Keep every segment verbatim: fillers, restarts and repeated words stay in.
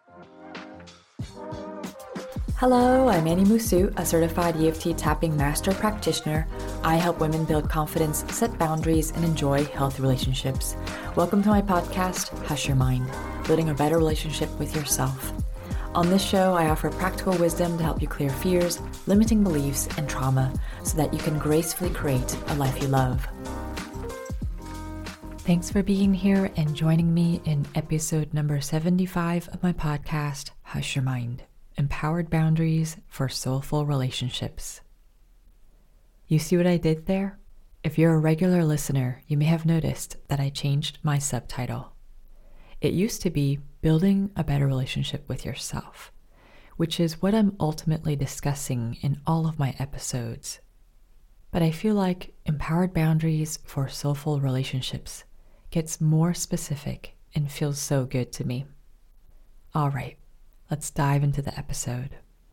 Hello, I'm Annie Musu, a certified E F T tapping master practitioner. I help women build confidence, set boundaries, and enjoy healthy relationships. Welcome to my podcast, Hush Your Mind, building a better relationship with yourself. On this show, I offer practical wisdom to help you clear fears, limiting beliefs, and trauma so that you can gracefully create a life you love. Thanks for being here and joining me in episode number seventy-five of my podcast, Hush Your Mind. Empowered boundaries for soulful relationships. You see what I did there? If you're a regular listener, you may have noticed that I changed my subtitle. It used to be Building a Better Relationship with Yourself, which is what I'm ultimately discussing in all of my episodes. But I feel like Empowered Boundaries for Soulful Relationships gets more specific and feels so good to me. All right. Let's dive into the episode.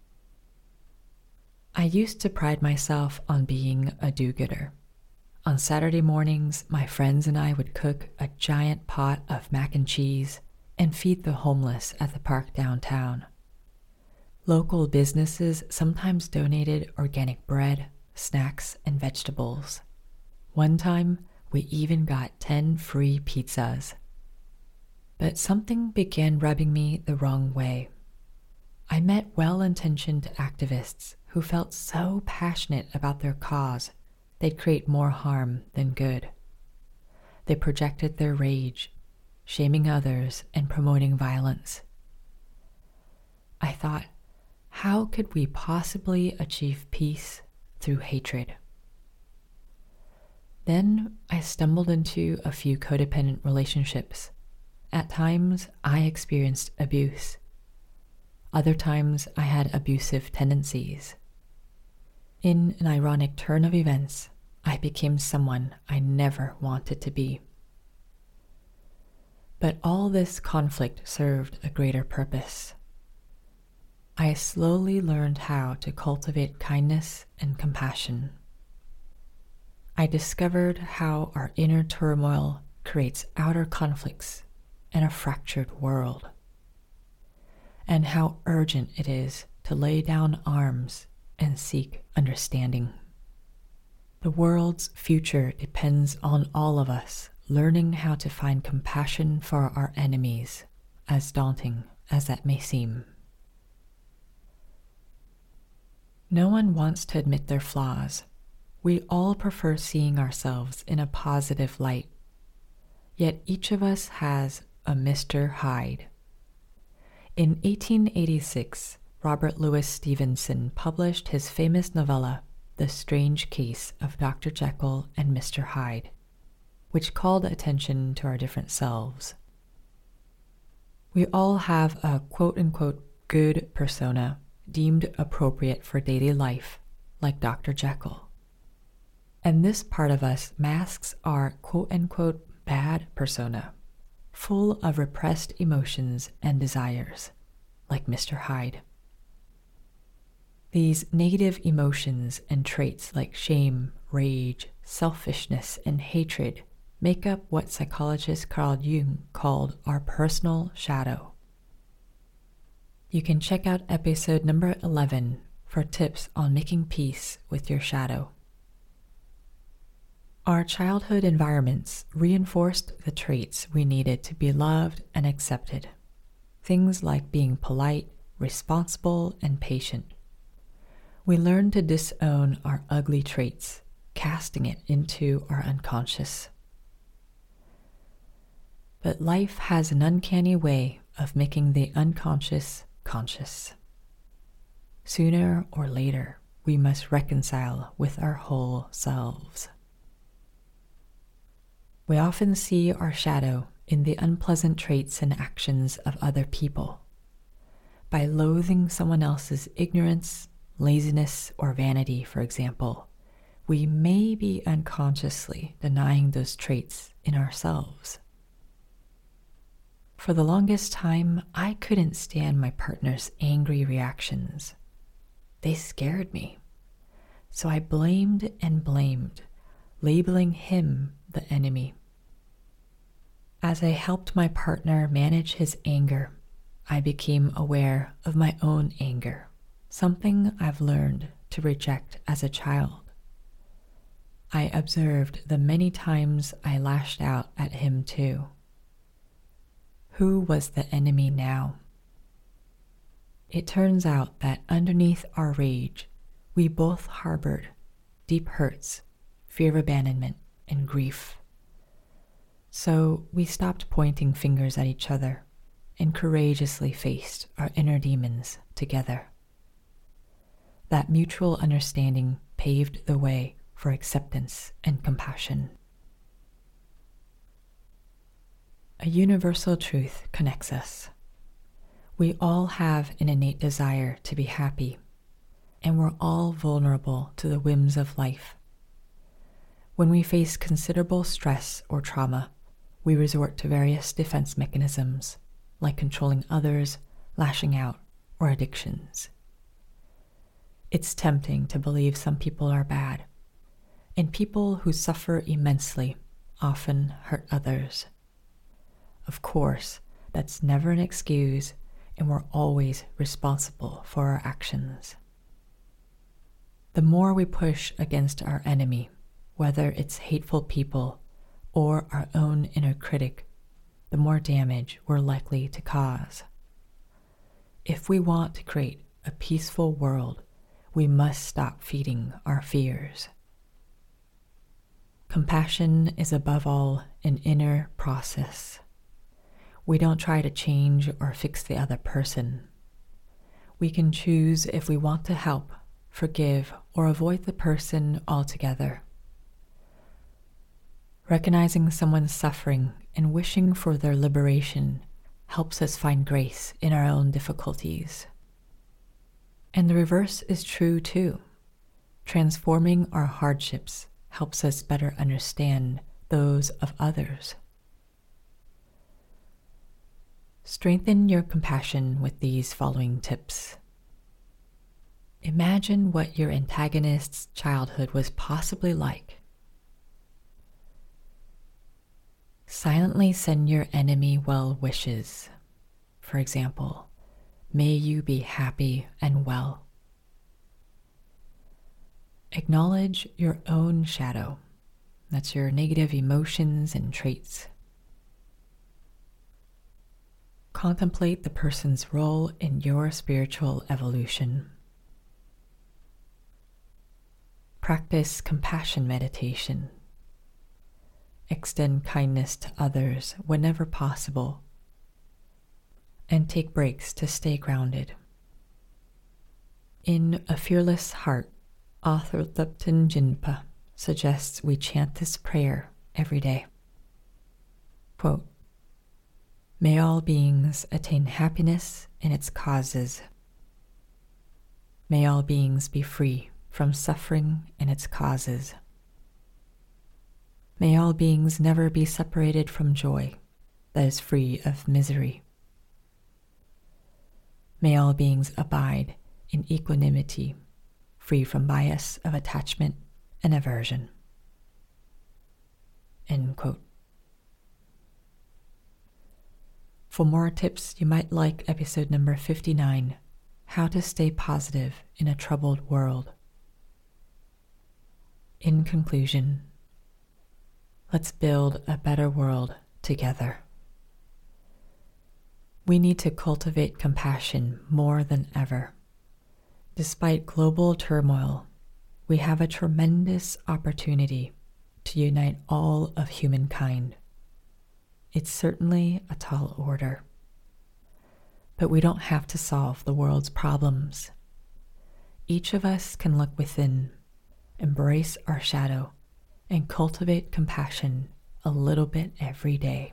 I used to pride myself on being a do-gooder. On Saturday mornings, my friends and I would cook a giant pot of mac and cheese and feed the homeless at the park downtown. Local businesses sometimes donated organic bread, snacks, and vegetables. One time, we even got ten free pizzas. But something began rubbing me the wrong way. I met well-intentioned activists who felt so passionate about their cause, they'd create more harm than good. They projected their rage, shaming others and promoting violence. I thought, how could we possibly achieve peace through hatred? Then I stumbled into a few codependent relationships. At times, I experienced abuse. Other times, I had abusive tendencies. In an ironic turn of events, I became someone I never wanted to be. But all this conflict served a greater purpose. I slowly learned how to cultivate kindness and compassion. I discovered how our inner turmoil creates outer conflicts and a fractured world, and how urgent it is to lay down arms and seek understanding. The world's future depends on all of us learning how to find compassion for our enemies, as daunting as that may seem. No one wants to admit their flaws. We all prefer seeing ourselves in a positive light. Yet each of us has a Mister Hyde. In eighteen eighty-six, Robert Louis Stevenson published his famous novella, The Strange Case of Doctor Jekyll and Mister Hyde, which called attention to our different selves. We all have a quote-unquote good persona deemed appropriate for daily life, like Doctor Jekyll. And this part of us masks our quote-unquote bad persona, full of repressed emotions and desires, like Mister Hyde. These negative emotions and traits like shame, rage, selfishness, and hatred make up what psychologist Carl Jung called our personal shadow. You can check out episode number eleven for tips on making peace with your shadow. Our childhood environments reinforced the traits we needed to be loved and accepted. Things like being polite, responsible, and patient. We learned to disown our ugly traits, casting it into our unconscious. But life has an uncanny way of making the unconscious conscious. Sooner or later, we must reconcile with our whole selves. We often see our shadow in the unpleasant traits and actions of other people. By loathing someone else's ignorance, laziness, or vanity, for example, we may be unconsciously denying those traits in ourselves. For the longest time, I couldn't stand my partner's angry reactions. They scared me. So I blamed and blamed, labeling him the enemy. As I helped my partner manage his anger, I became aware of my own anger, something I've learned to reject as a child. I observed the many times I lashed out at him too. Who was the enemy now? It turns out that underneath our rage, we both harbored deep hurts, fear of abandonment, and grief. So we stopped pointing fingers at each other and courageously faced our inner demons together. That mutual understanding paved the way for acceptance and compassion. A universal truth connects us. We all have an innate desire to be happy, and we're all vulnerable to the whims of life. When we face considerable stress or trauma, we resort to various defense mechanisms, like controlling others, lashing out, or addictions. It's tempting to believe some people are bad, and people who suffer immensely often hurt others. Of course, that's never an excuse, and we're always responsible for our actions. The more we push against our enemy, whether it's hateful people or our own inner critic, the more damage we're likely to cause. If we want to create a peaceful world, we must stop feeding our fears. Compassion is above all an inner process. We don't try to change or fix the other person. We can choose if we want to help, forgive, or avoid the person altogether. Recognizing someone's suffering and wishing for their liberation helps us find grace in our own difficulties. And the reverse is true too. Transforming our hardships helps us better understand those of others. Strengthen your compassion with these following tips. Imagine what your antagonist's childhood was possibly like. Silently send your enemy well wishes. For example, may you be happy and well. Acknowledge your own shadow. That's your negative emotions and traits. Contemplate the person's role in your spiritual evolution. Practice compassion meditation. Extend kindness to others whenever possible. And take breaks to stay grounded. In A Fearless Heart, author Thupten Jinpa suggests we chant this prayer every day. Quote, "May all beings attain happiness in its causes. May all beings be free from suffering in its causes. May all beings never be separated from joy that is free of misery. May all beings abide in equanimity, free from bias of attachment and aversion." End quote. For more tips, you might like episode number fifty-nine, How to Stay Positive in a Troubled World. In conclusion, let's build a better world together. We need to cultivate compassion more than ever. Despite global turmoil, we have a tremendous opportunity to unite all of humankind. It's certainly a tall order, but we don't have to solve the world's problems. Each of us can look within, embrace our shadow, and cultivate compassion a little bit every day.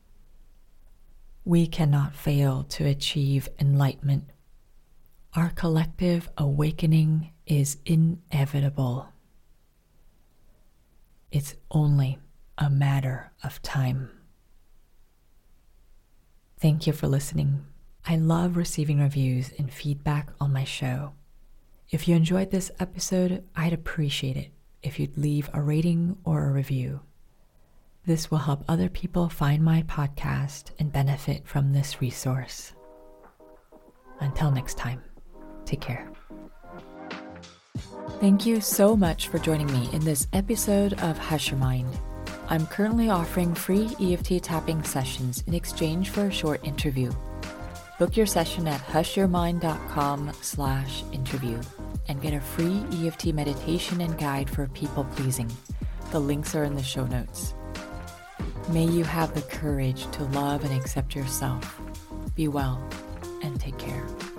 We cannot fail to achieve enlightenment. Our collective awakening is inevitable. It's only a matter of time. Thank you for listening. I love receiving reviews and feedback on my show. If you enjoyed this episode, I'd appreciate it if you'd leave a rating or a review. This will help other people find my podcast and benefit from this resource. Until next time, take care. Thank you so much for joining me in this episode of Hush Your Mind. I'm currently offering free E F T tapping sessions in exchange for a short interview. Book your session at hushyourmind.com slash interview and get a free E F T meditation and guide for people pleasing. The links are in the show notes. May you have the courage to love and accept yourself. Be well and take care.